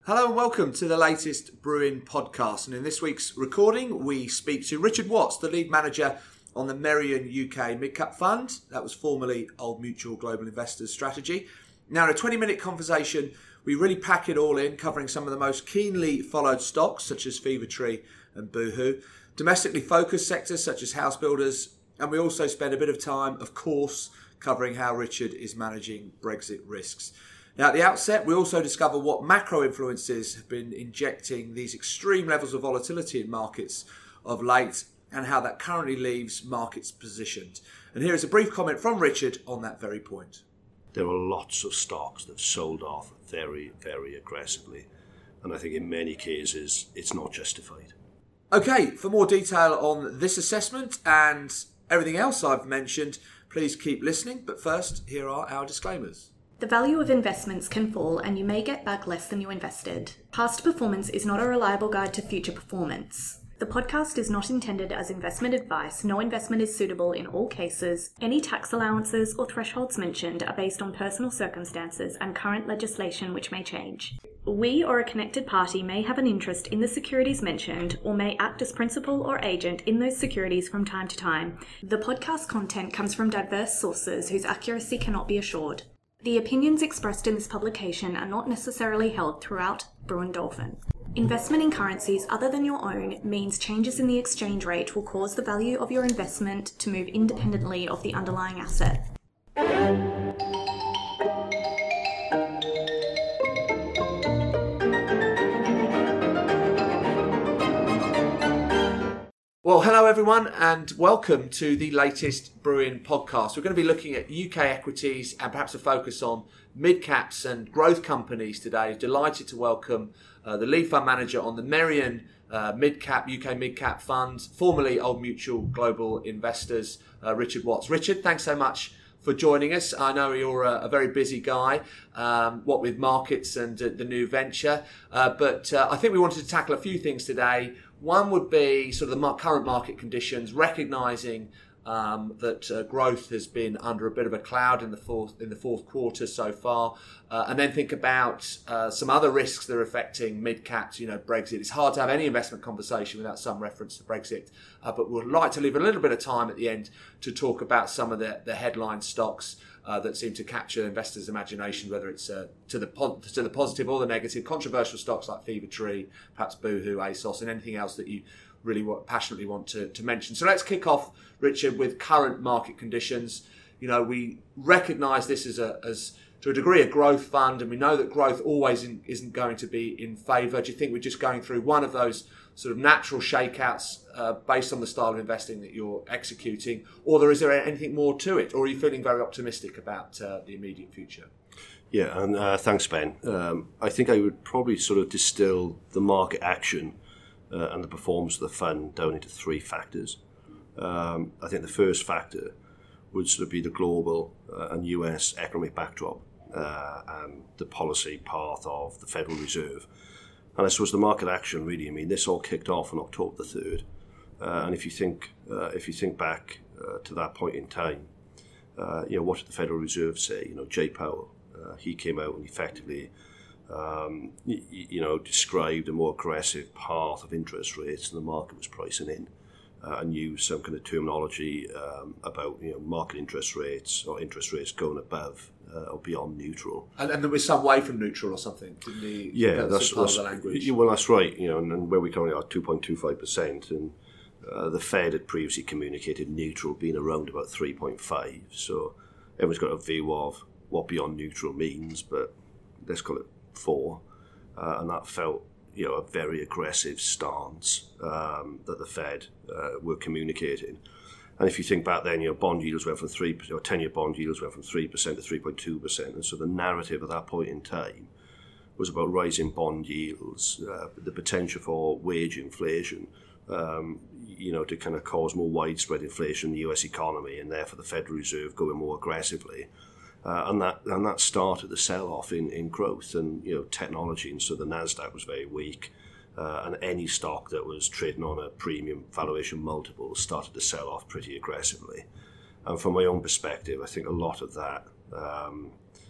Hello and welcome to the latest Brewin podcast. And in this week's recording, we speak to Richard Watts, the lead manager on the Merian UK Midcap Fund. That was formerly Old Mutual Global Investors Strategy. Now, in a 20-minute conversation, we really pack it all in, covering some of the most keenly followed stocks, such as Fever-Tree and Boohoo, domestically focused sectors such as house builders, and we also spend a bit of time, of course, covering how Richard is managing Brexit risks. Now, at the outset, we also discover what macro influences have been injecting these extreme levels of volatility in markets of late and how that currently leaves markets positioned. And here is a brief comment from Richard on that very point. There are lots of stocks that have sold off very, very aggressively. And I think in many cases, it's not justified. Okay, for more detail on this assessment and everything else I've mentioned, please keep listening. But first, here are our disclaimers. The value of investments can fall and you may get back less than you invested. Past performance is not a reliable guide to future performance. The podcast is not intended as investment advice. No investment is suitable in all cases. Any tax allowances or thresholds mentioned are based on personal circumstances and current legislation which may change. We or a connected party may have an interest in the securities mentioned or may act as principal or agent in those securities from time to time. The podcast content comes from diverse sources whose accuracy cannot be assured. The opinions expressed in this publication are not necessarily held throughout Brewin Dolphin. Investment in currencies other than your own means changes in the exchange rate will cause the value of your investment to move independently of the underlying asset. Well, hello everyone and welcome to the latest Brewin podcast. We're going to be looking at UK equities and perhaps a focus on mid-caps and growth companies today. Delighted to welcome the lead fund manager on the Merian UK Midcap Fund, formerly Old Mutual Global Investors, Richard Watts. Richard, thanks so much for joining us. I know you're a very busy guy, what with markets and the new venture, but I think we wanted to tackle a few things today. One would be sort of the current market conditions, recognising that growth has been under a bit of a cloud in the fourth quarter so far, and then think about some other risks that are affecting mid-caps. Brexit. It's hard to have any investment conversation without some reference to Brexit, but we'd like to leave a little bit of time at the end to talk about some of the headline stocks that seem to capture investors' imagination, whether it's to the positive or the negative. Controversial stocks like Fever-Tree, perhaps Boohoo, ASOS, and anything else that you really passionately want to mention. So let's kick off, Richard, with current market conditions. We recognise this as to a degree a growth fund, and we know that growth always isn't going to be in favour. Do you think we're just going through one of those sort of natural shakeouts based on the style of investing that you're executing, or is there anything more to it, or are you feeling very optimistic about the immediate future? Yeah, and thanks, Ben. I think I would probably sort of distill the market action and the performance of the fund down into three factors. I think the first factor would sort of be the global and US economic backdrop and the policy path of the Federal Reserve. And I suppose the market action really, this all kicked off on October the 3rd. And if you think back to that point in time, what did the Federal Reserve say? Jay Powell, he came out and effectively described a more aggressive path of interest rates than the market was pricing in, and used some kind of terminology about market interest rates or interest rates going above or beyond neutral. And there was some way from neutral or something, didn't he? Yeah, that's part of the language. Well, that's right. And where we currently are 2.25%, and the Fed had previously communicated neutral being around about 3.5. So everyone's got a view of what beyond neutral means, but let's call it 4, and that felt a very aggressive stance that the Fed were communicating. And if you think back then, bond yields went from 3%, or 10-year bond yields went from 3% to 3.2%, and so the narrative at that point in time was about rising bond yields, the potential for wage inflation, to kind of cause more widespread inflation in the US economy, and therefore the Federal Reserve going more aggressively. And that started the sell-off in growth and technology, and so the Nasdaq was very weak, and any stock that was trading on a premium valuation multiple started to sell off pretty aggressively. And from my own perspective, I think a lot of that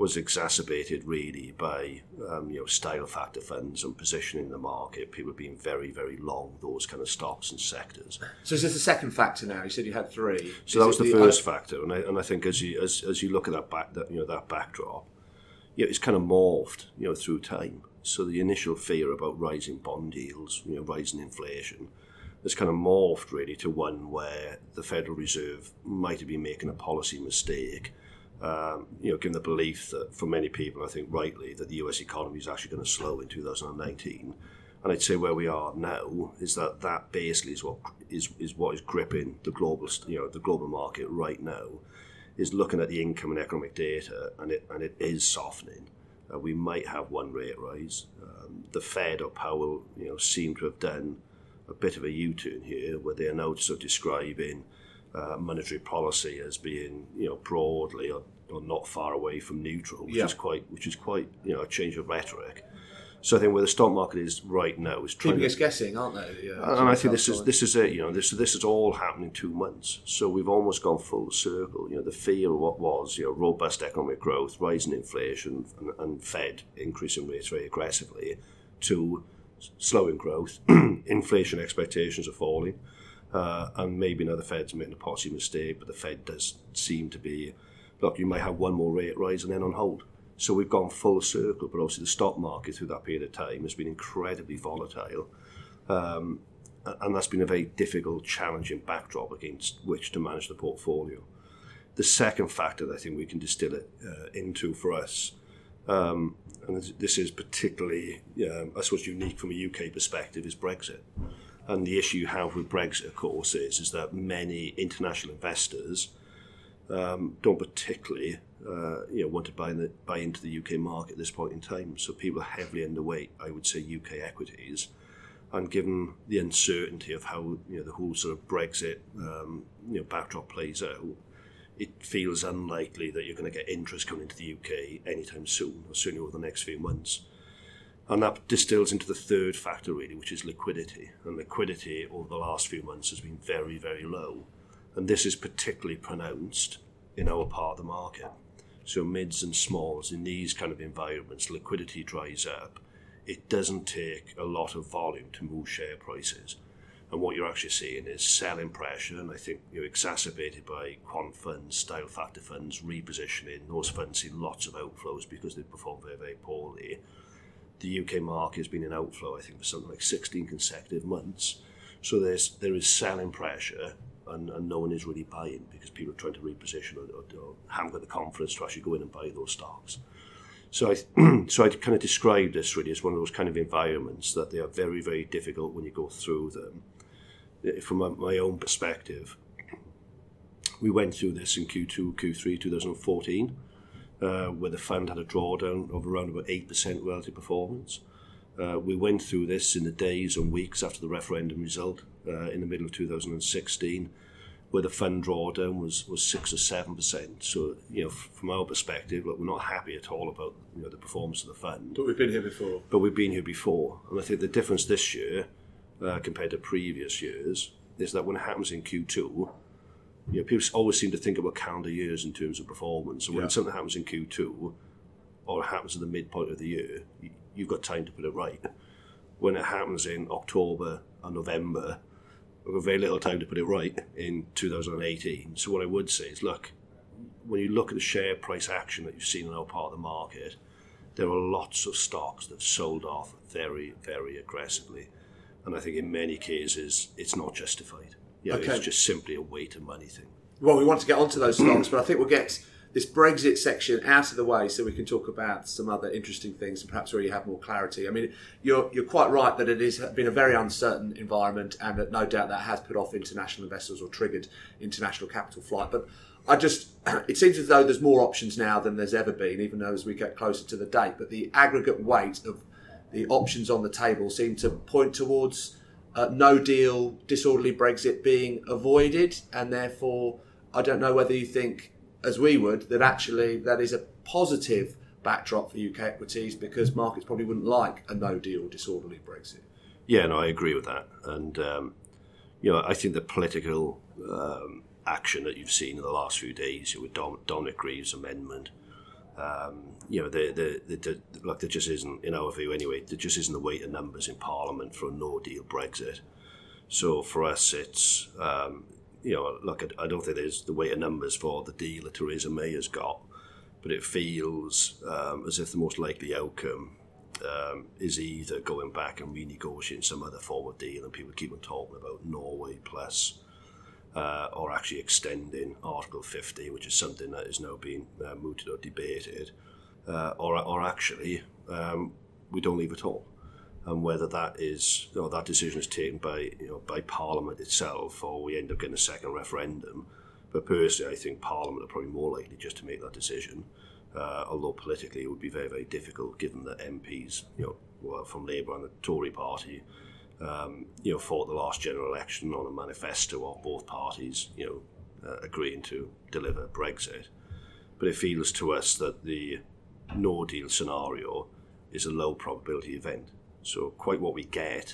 was exacerbated really by style factor funds and positioning in the market. People being very, very long those kind of stocks and sectors. So is this the second factor now? You said you had three. So that was the first factor, and I think as you look at that backdrop, it's kind of morphed through time. So the initial fear about rising bond yields, rising inflation, has kind of morphed really to one where the Federal Reserve might have been making a policy mistake. Given the belief that for many people, I think rightly, that the US economy is actually going to slow in 2019, and I'd say where we are now is that basically is what is gripping the global market right now, is looking at the income and economic data, and it is softening. We might have one rate rise. The Fed or Powell, seem to have done a bit of a U-turn here, where they are now sort of describing monetary policy as being, broadly or not far away from neutral, which is quite a change of rhetoric. So I think where the stock market is right now is trying keeping us guessing, aren't they? And I think this is it. This is all happening in 2 months. So we've almost gone full circle. The fear of what was robust economic growth, rising inflation, and Fed increasing rates very aggressively, to slowing growth, inflation expectations are falling. And maybe now the Fed's making a policy mistake, but the Fed does seem to be, look, you might have one more rate rise and then on hold. So we've gone full circle, but obviously the stock market through that period of time has been incredibly volatile. And that's been a very difficult, challenging backdrop against which to manage the portfolio. The second factor that I think we can distill it into for us, and this is particularly, I suppose, unique from a UK perspective, is Brexit. And the issue you have with Brexit, of course, is that many international investors don't particularly want to buy into the UK market at this point in time. So people are heavily underweight, I would say, UK equities. And given the uncertainty of how the whole sort of Brexit backdrop plays out, it feels unlikely that you're going to get interest coming into the UK anytime soon, or certainly over the next few months. And that distills into the third factor, really, which is liquidity. And liquidity over the last few months has been very, very low. And this is particularly pronounced in our part of the market. So mids and smalls, in these kind of environments, liquidity dries up. It doesn't take a lot of volume to move share prices. And what you're actually seeing is selling pressure, and I think exacerbated by quant funds, style factor funds, repositioning. Those funds see lots of outflows because they perform very, very poorly. The UK market has been in outflow, I think, for something like 16 consecutive months. So there is selling pressure, and no one is really buying because people are trying to reposition or haven't got the confidence to actually go in and buy those stocks. So I kind of describe this really as one of those kind of environments that they are very, very difficult when you go through them. From my own perspective, we went through this in Q2, Q3 2014. Where the fund had a drawdown of around about 8% relative performance. We went through this in the days and weeks after the referendum result in the middle of 2016, where the fund drawdown was 6 or 7%. So, from our perspective, look, we're not happy at all about the performance of the fund. But we've been here before. And I think the difference this year compared to previous years is that when it happens in Q2, people always seem to think about calendar years in terms of performance. And when something happens in Q2, or it happens at the midpoint of the year, you've got time to put it right. When it happens in October or November, we've got very little time to put it right in 2018. So what I would say is, look, when you look at the share price action that you've seen in our part of the market, there are lots of stocks that have sold off very, very aggressively. And I think in many cases, it's not justified. It's just simply a weight of money thing. Well, we want to get onto those stocks, but I think we'll get this Brexit section out of the way so we can talk about some other interesting things and perhaps where you have more clarity. I mean, you're quite right that it has been a very uncertain environment, and that no doubt that has put off international investors or triggered international capital flight. But it seems as though there's more options now than there's ever been, even though as we get closer to the date. But the aggregate weight of the options on the table seem to point towards no deal, disorderly Brexit being avoided, and therefore I don't know whether you think, as we would, that actually that is a positive backdrop for UK equities, because markets probably wouldn't like a no deal, disorderly Brexit. Yeah, no, I agree with that. And, I think the political action that you've seen in the last few days with Dominic Grieve's amendment There just isn't, in our view anyway, there just isn't the weight of numbers in Parliament for a no-deal Brexit. So for us, it's, I don't think there's the weight of numbers for the deal that Theresa May has got, but it feels as if the most likely outcome is either going back and renegotiating some other form of deal, and people keep on talking about Norway plus, or actually extending Article 50, which is something that is now being mooted or debated, or actually we don't leave at all. And whether that is, that decision is taken by Parliament itself, or we end up getting a second referendum. But personally, I think Parliament are probably more likely just to make that decision. Although politically, it would be very, very difficult, given that MPs, from Labour and the Tory party, fought the last general election on a manifesto of both parties, agreeing to deliver Brexit. But it feels to us that the no-deal scenario is a low probability event. So quite what we get,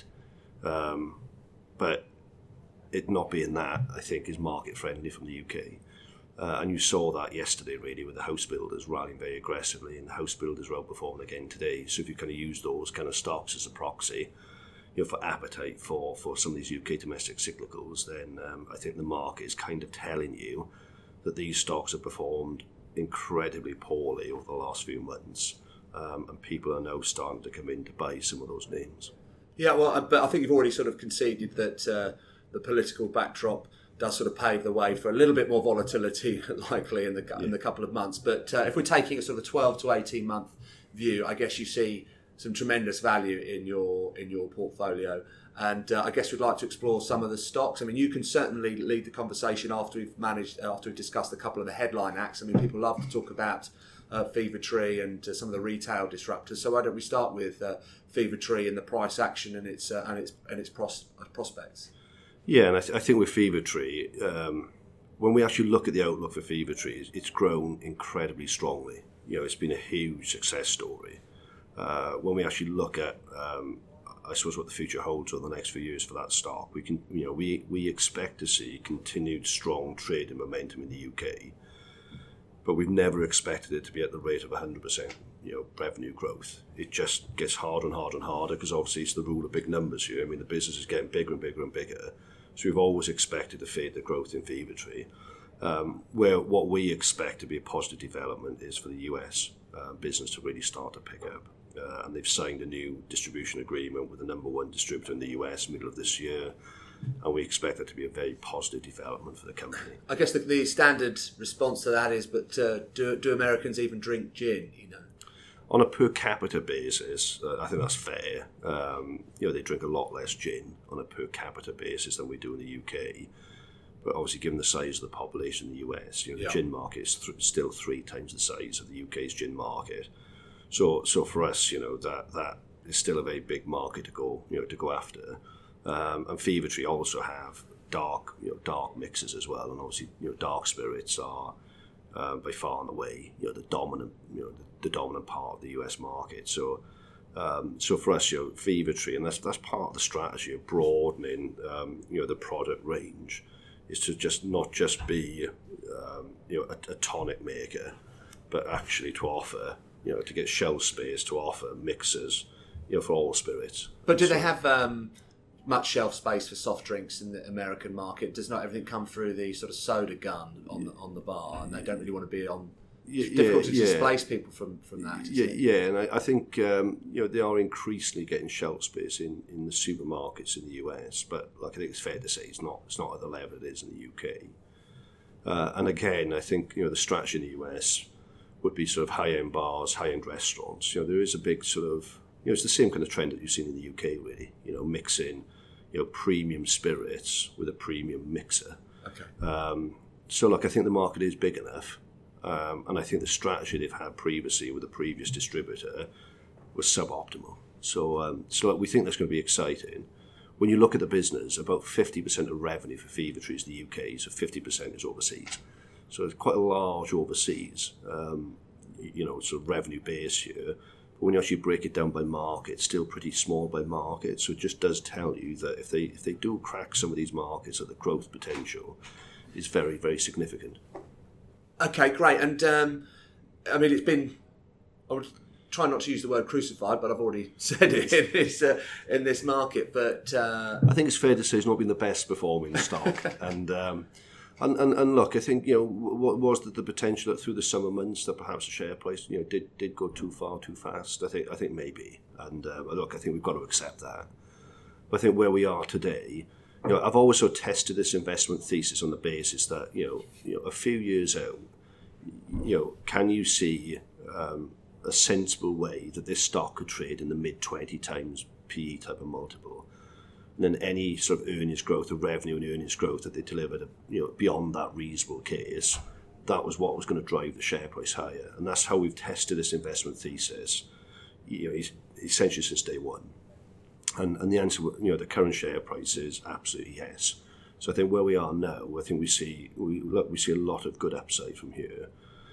but it not being that, I think, is market friendly from the UK. And you saw that yesterday, really, with the house builders rallying very aggressively, and the house builders are outperforming again today. So if you kind of use those kind of stocks as a proxy, for appetite for some of these UK domestic cyclicals, then I think the market is kind of telling you that these stocks have performed incredibly poorly over the last few months. And people are now starting to come in to buy some of those names. Yeah, well, but I think you've already sort of conceded that the political backdrop does sort of pave the way for a little bit more volatility, likely in the couple of months. But if we're taking a sort of 12 to 18 month view, I guess you see some tremendous value in your portfolio. And I guess we'd like to explore some of the stocks. I mean, you can certainly lead the conversation after we've discussed a couple of the headline acts. I mean, people love to talk about Fever-Tree and some of the retail disruptors. So why don't we start with Fever-Tree and the price action and its prospects? Yeah, and I think with Fever-Tree, when we actually look at the outlook for Fever-Tree, it's grown incredibly strongly. It's been a huge success story. When we actually look at, I suppose, what the future holds over the next few years for that stock, we expect to see continued strong trade and momentum in the UK. But we've never expected it to be at the rate of 100%, revenue growth. It just gets harder and harder and harder because obviously it's the rule of big numbers here. I mean, the business is getting bigger and bigger and bigger. So we've always expected to fade the growth in Fever-Tree. Where what we expect to be a positive development is for the US business to really start to pick up. And they've signed a new distribution agreement with the number one distributor in the US middle of this year. And we expect that to be a very positive development for the company. I guess the standard response to that is, but do Americans even drink gin? On a per capita basis, I think that's fair. They drink a lot less gin on a per capita basis than we do in the UK. But obviously, given the size of the population in the US, the gin market is still 3 times the size of the UK's gin market. So for us, that is still a very big market to go after. And Fever-Tree also have dark mixes as well, and obviously, dark spirits are by far and away, the dominant part of the US market. So for us, Fever-Tree, and that's part of the strategy of broadening, the product range, is to not just be, a tonic maker, but actually to offer, to get shelf space to offer mixers, for all spirits. But do they have much shelf space for soft drinks in the American market? Does not everything come through the sort of soda gun on the bar, and they don't really want to be on? Difficult to displace people from that. And I think they are increasingly getting shelf space in the supermarkets in the US, but I think it's fair to say it's not at the level it is in the UK. And again, I think the strategy in the US would be sort of high-end bars, high-end restaurants. There is a big sort of it's the same kind of trend that you've seen in the UK, really. Mixing premium spirits with a premium mixer. Okay. So I think the market is big enough. And I think the strategy they've had previously with the previous distributor was suboptimal. So we think that's going to be exciting. When you look at the business, about 50% of revenue for Fever-Tree is the UK, so 50% is overseas. So it's quite a large overseas, sort of revenue base here. But when you actually break it down by market, it's still pretty small by market. So it just does tell you that if they do crack some of these markets, that the growth potential is very, very significant. Okay, great. And I mean, it's been. I would try not to use the word crucified, but I've already said it in this market. But I think it's fair to say it's not been the best performing stock, and look, I think what was the potential that through the summer months that perhaps the share price did go too far too fast. I think maybe, and look, I think we've got to accept that. But I think where we are today, I've always sort of tested this investment thesis on the basis that a few years out, can you see a sensible way that this stock could trade in the mid 20 times PE type of multiple, and then any sort of earnings growth, of revenue and earnings growth that they delivered, beyond that reasonable case, that was what was going to drive the share price higher, and that's how we've tested this investment thesis, essentially since day one. And the answer, the current share price is absolutely yes. So I think where we are now, I think we see a lot of good upside from here.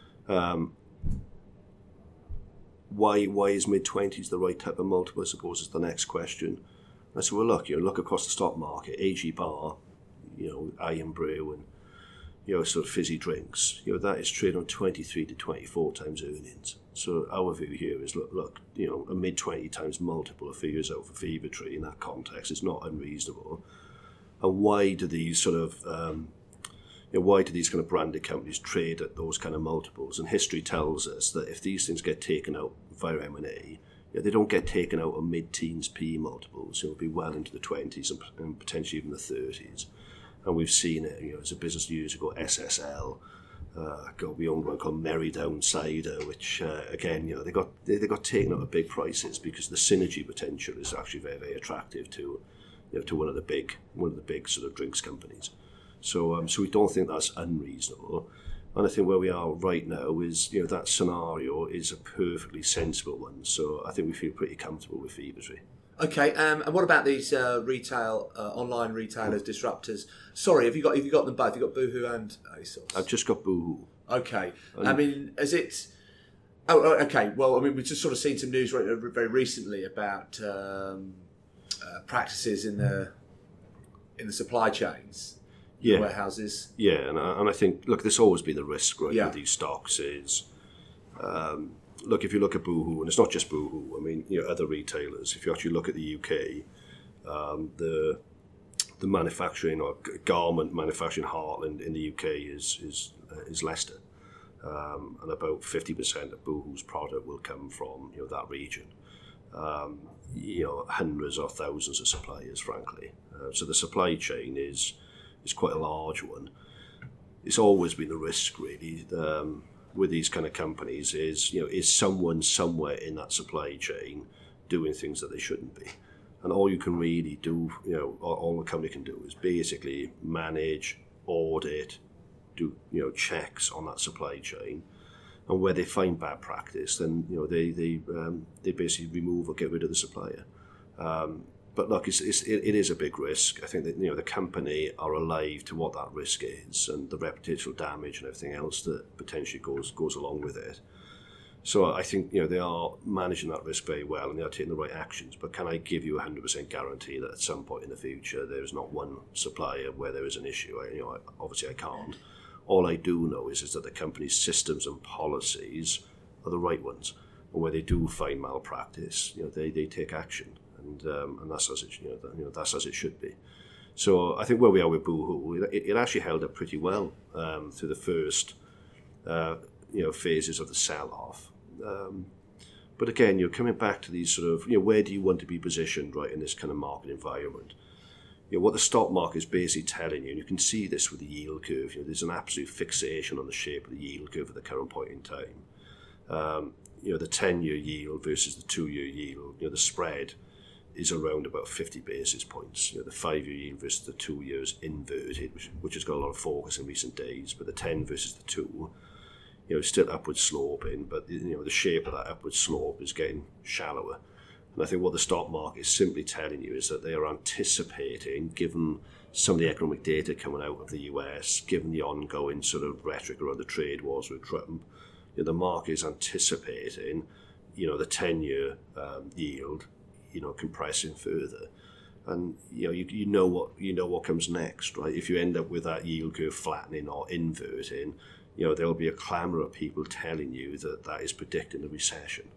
Why is mid-20s the right type of multiple, I suppose, is the next question. I said, well, look across the stock market, AG Bar, Iron Brew, and sort of fizzy drinks, that is trading on 23 to 24 times earnings. So our view here is, look, a mid-20 times multiple a few years out for Fever-Tree in that context is not unreasonable. And why do these sort of why do these kind of branded companies trade at those kind of multiples? And history tells us that if these things get taken out via M&A, they don't get taken out at mid-teens PE multiples. It'll be well into the 20s and potentially even the 30s. And we've seen it, as a business years ago, SSL. We owned one called Merrydown Cider, which again, they got taken out at big prices because the synergy potential is actually very, very attractive to one of the big sort of drinks companies. So we don't think that's unreasonable. And I think where we are right now is, that scenario is a perfectly sensible one. So I think we feel pretty comfortable with Fever-Tree. Okay, and what about these retail, online retailers, disruptors? Sorry, have you got them both? You've got Boohoo and ASOS? I've just got Boohoo. Okay, I mean, is it... Oh, okay, well, I mean, we've just sort of seen some news very recently about practices in the supply chains. Yeah. Warehouses. Yeah, and I think, look, there's always been the risk, right, with these stocks is, look, if you look at Boohoo, and it's not just Boohoo, I mean, other retailers, if you actually look at the UK, the manufacturing or garment manufacturing heartland in the UK is Leicester, and about 50% of Boohoo's product will come from that region. Hundreds or thousands of suppliers, frankly. So the supply chain is quite a large one. It's always been the risk, really, with these kind of companies is someone somewhere in that supply chain doing things that they shouldn't be. And all you can really do, all the company can do is basically manage, audit, do checks on that supply chain, and where they find bad practice, then they basically remove or get rid of the supplier. But look, it is a big risk. I think that the company are alive to what that risk is and the reputational damage and everything else that potentially goes along with it. So I think they are managing that risk very well and they are taking the right actions. But can I give you 100% guarantee that at some point in the future there is not one supplier where there is an issue? Obviously I can't. All I do know is that the company's systems and policies are the right ones, and where they do find malpractice, they take action. And that's as it that's as it should be. So I think where we are with Boohoo, it actually held up pretty well through the first phases of the sell-off. But again, you're coming back to these sort of where do you want to be positioned right in this kind of market environment? What the stock market is basically telling you, and you can see this with the yield curve. There's an absolute fixation on the shape of the yield curve at the current point in time. The 10-year yield versus the 2-year yield. The spread is around about 50 basis points. The 5-year yield versus the 2 years inverted, which has got a lot of focus in recent days. But the 10 versus the 2, still upward sloping, but the shape of that upward slope is getting shallower. And I think what the stock market is simply telling you is that they are anticipating, given some of the economic data coming out of the US, given the ongoing sort of rhetoric around the trade wars with Trump, the market is anticipating, the 10-year yield, compressing further, and you know what comes next, right? If you end up with that yield curve flattening or inverting, there'll be a clamour of people telling you that is predicting a recession.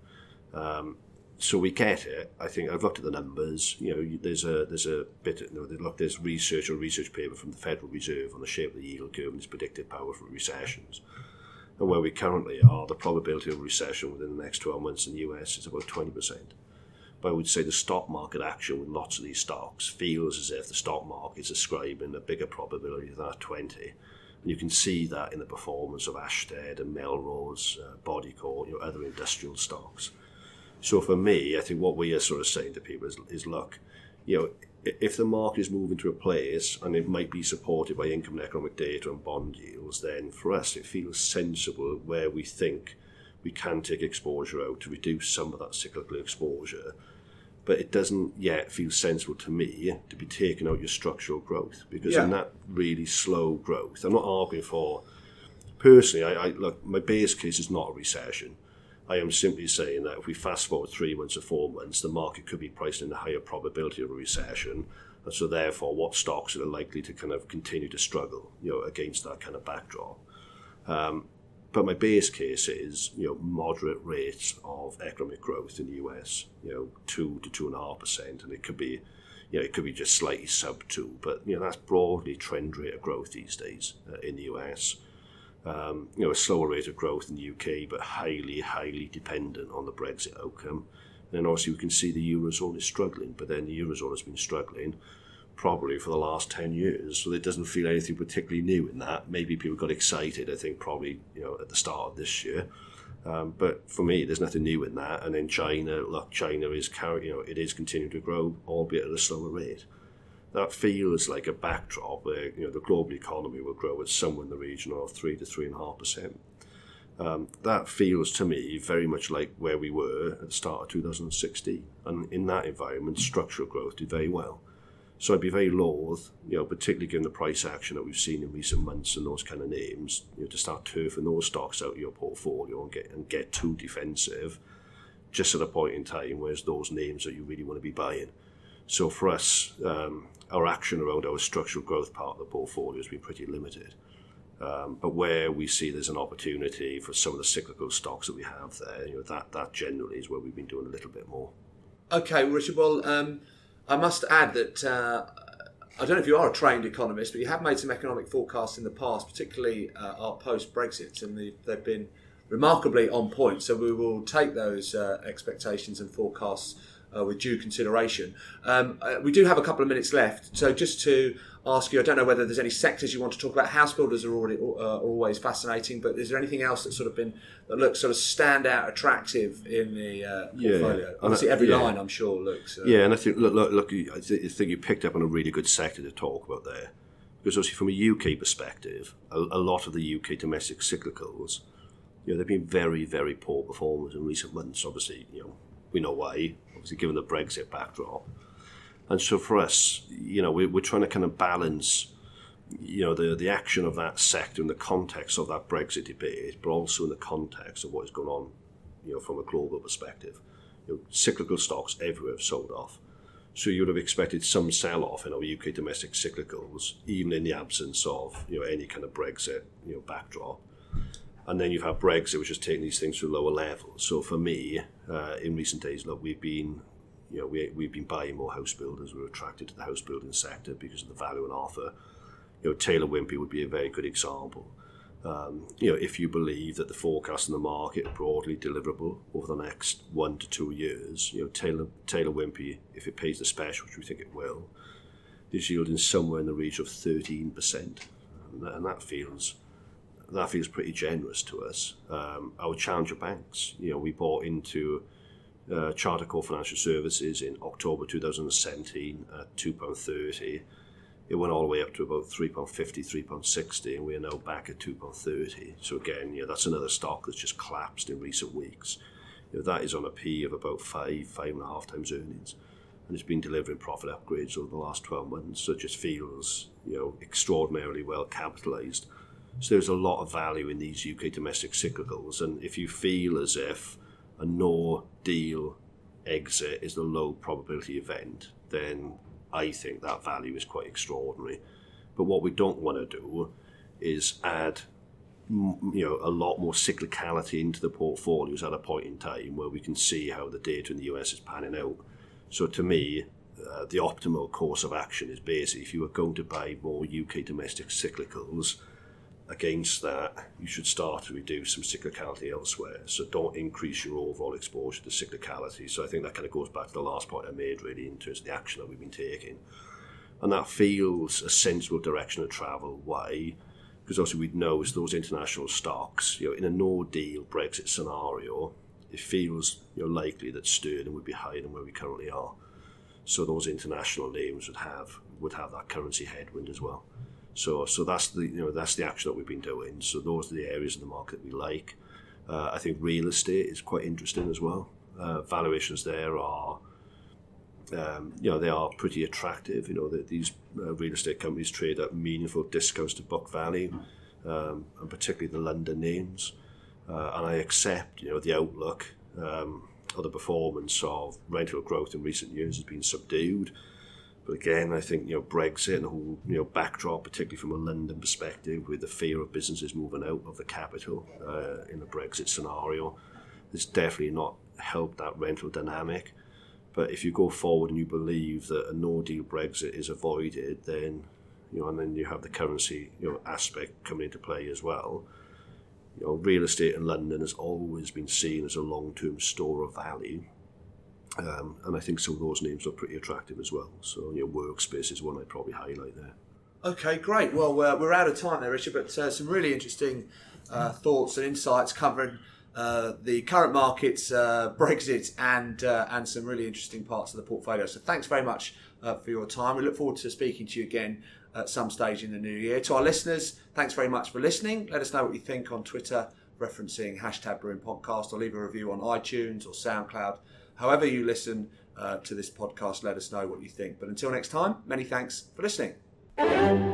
So we get it. I think I've looked at the numbers. There's a bit. There's research paper from the Federal Reserve on the shape of the yield curve and its predictive power for recessions. And where we currently are, the probability of a recession within the next 12 months in the US is about 20%. But I would say the stock market action with lots of these stocks feels as if the stock market is ascribing a bigger probability than that 20. And you can see that in the performance of Ashtead and Melrose, Bodycote, other industrial stocks. So for me, I think what we are sort of saying to people is look, if the market is moving to a place and it might be supported by income and economic data and bond yields, then for us it feels sensible where we think we can take exposure out to reduce some of that cyclical exposure. But it doesn't yet feel sensible to me to be taking out your structural growth, because in that really slow growth, I'm not arguing for, personally, I look, my base case is not a recession. I am simply saying that if we fast forward 3 months or 4 months, the market could be priced in a higher probability of a recession. And so therefore, what stocks are likely to kind of continue to struggle, against that kind of backdrop. But my base case is, moderate rates of economic growth in the US, 2 to 2.5%. And it could be, it could be just slightly sub 2, but, that's broadly trend rate of growth these days in the US. A slower rate of growth in the UK, but highly, highly dependent on the Brexit outcome. And then obviously we can see the Eurozone is struggling, but then the Eurozone has been struggling probably for the last 10 years. So it doesn't feel anything particularly new in that. Maybe people got excited, I think, probably, at the start of this year. But for me, there's nothing new in that. And then China is it is continuing to grow, albeit at a slower rate. That feels like a backdrop where the global economy will grow at somewhere in the region of 3 to 3.5%. That feels to me very much like where we were at the start of 2016, and in that environment, structural growth did very well. So I'd be very loath, particularly given the price action that we've seen in recent months and those kind of names, to start turfing those stocks out of your portfolio and get too defensive, just at a point in time where's those names that you really want to be buying. So for us, our action around our structural growth part of the portfolio has been pretty limited. But where we see there's an opportunity for some of the cyclical stocks that we have there, that generally is where we've been doing a little bit more. Okay, Richard, well, I must add that I don't know if you are a trained economist, but you have made some economic forecasts in the past, particularly our post-Brexit, and they've been remarkably on point. So we will take those expectations and forecasts with due consideration. We do have a couple of minutes left, so just to ask you, I don't know whether there's any sectors you want to talk about. House builders are always fascinating, but is there anything else that's sort of that looks sort of stand out, attractive in the portfolio? Obviously, every line I'm sure looks. And I think look, I think you picked up on a really good sector to talk about there, because obviously from a UK perspective, a lot of the UK domestic cyclicals, they've been very, very poor performers in recent months. Obviously, we know why. Obviously, given the Brexit backdrop. And so for us, we're trying to kind of balance, the action of that sector in the context of that Brexit debate, but also in the context of what is going on, from a global perspective. Cyclical stocks everywhere have sold off. So you would have expected some sell-off in our UK domestic cyclicals, even in the absence of, any kind of Brexit, backdrop. And then you've had Brexit, which has taken these things to lower levels. So for me, in recent days, look, we've been buying more house builders. We're attracted to the house building sector because of the value and offer. Taylor Wimpey would be a very good example. If you believe that the forecasts in the market are broadly deliverable over the next 1 to 2 years, Taylor Wimpey, if it pays the special, which we think it will, is yielding somewhere in the region of 13%, and that feels pretty generous to us. Our challenger banks, we bought into Charter Core Financial Services in October 2017 at £2.30. It went all the way up to about £3.50, £3.60, and we are now back at £2.30. So again, that's another stock that's just collapsed in recent weeks. That is on a P of about 5.5 times earnings, and it's been delivering profit upgrades over the last 12 months. So it just feels, extraordinarily well capitalised. So there's a lot of value in these UK domestic cyclicals, and if you feel as if a no-deal exit is the low probability event, then I think that value is quite extraordinary. But what we don't want to do is add a lot more cyclicality into the portfolios at a point in time where we can see how the data in the US is panning out. So to me, the optimal course of action is basically if you are going to buy more UK domestic cyclicals, against that, you should start to reduce some cyclicality elsewhere. So don't increase your overall exposure to cyclicality. So I think that kind of goes back to the last point I made, really, in terms of the action that we've been taking. And that feels a sensible direction of travel. Why? Because obviously we know is those international stocks, in a no-deal Brexit scenario, it feels likely that sterling would be higher than where we currently are. So those international names would have that currency headwind as well. So that's the action that we've been doing. So those are the areas of the market we like. I think real estate is quite interesting as well. Valuations there are, they are pretty attractive. These real estate companies trade at meaningful discounts to book value, and particularly the London names. And I accept, the outlook or the performance of rental growth in recent years has been subdued. But again, I think Brexit and the whole backdrop, particularly from a London perspective, with the fear of businesses moving out of the capital in a Brexit scenario, has definitely not helped that rental dynamic. But if you go forward and you believe that a no-deal Brexit is avoided, then and then you have the currency aspect coming into play as well. Real estate in London has always been seen as a long-term store of value. And I think some of those names are pretty attractive as well. So, Workspace is one I'd probably highlight there. Okay, great. Well, we're out of time there, Richard, but some really interesting thoughts and insights covering the current markets, Brexit, and some really interesting parts of the portfolio. So thanks very much for your time. We look forward to speaking to you again at some stage in the new year. To our listeners, thanks very much for listening. Let us know what you think on Twitter, referencing #BrewingPodcast, or leave a review on iTunes or SoundCloud. However you listen to this podcast, let us know what you think. But until next time, many thanks for listening.